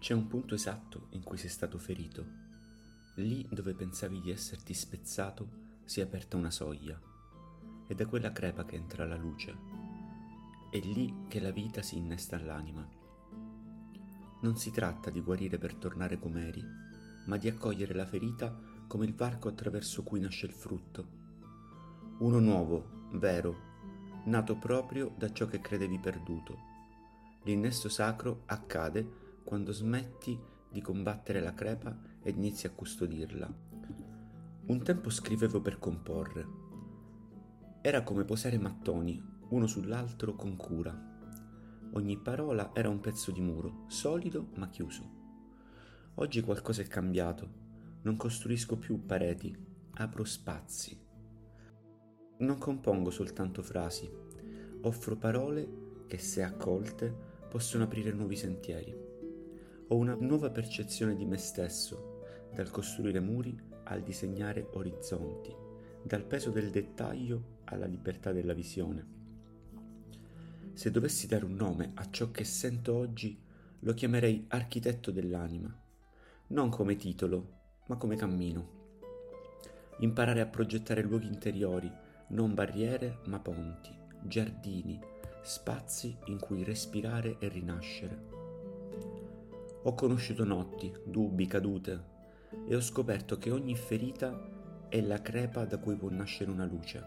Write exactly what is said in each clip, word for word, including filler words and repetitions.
C'è un punto esatto in cui sei stato ferito. Lì dove pensavi di esserti spezzato si è aperta una soglia. È da quella crepa che entra la luce. È lì che la vita si innesta all'anima. Non si tratta di guarire per tornare com'eri, ma di accogliere la ferita come il varco attraverso cui nasce il frutto. Uno nuovo, vero, nato proprio da ciò che credevi perduto. L'innesto sacro accade quando smetti di combattere la crepa ed inizi a custodirla. Un tempo scrivevo per comporre. Era come posare mattoni, uno sull'altro con cura. Ogni parola era un pezzo di muro, solido ma chiuso. Oggi qualcosa è cambiato. Non costruisco più pareti, apro spazi. Non compongo soltanto frasi, offro parole che, se accolte, possono aprire nuovi sentieri. Ho una nuova percezione di me stesso, dal costruire muri al disegnare orizzonti, dal peso del dettaglio alla libertà della visione. Se dovessi dare un nome a ciò che sento oggi, lo chiamerei architetto dell'anima, non come titolo, ma come cammino. Imparare a progettare luoghi interiori, non barriere ma ponti, giardini, spazi in cui respirare e rinascere. Ho conosciuto notti, dubbi, cadute e ho scoperto che ogni ferita è la crepa da cui può nascere una luce.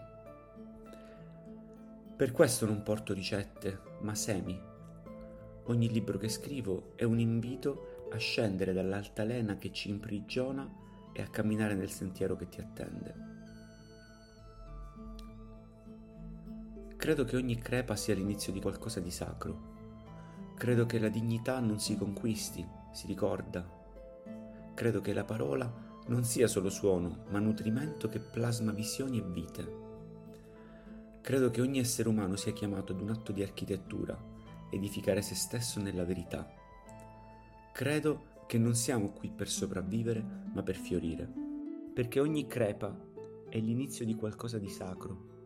Per questo non porto ricette, ma semi. Ogni libro che scrivo è un invito a scendere dall'altalena che ci imprigiona e a camminare nel sentiero che ti attende. Credo che ogni crepa sia l'inizio di qualcosa di sacro. Credo che la dignità non si conquisti, si ricorda. Credo che la parola non sia solo suono, ma nutrimento che plasma visioni e vite. Credo che ogni essere umano sia chiamato ad un atto di architettura, edificare se stesso nella verità. Credo che non siamo qui per sopravvivere, ma per fiorire, perché ogni crepa è l'inizio di qualcosa di sacro.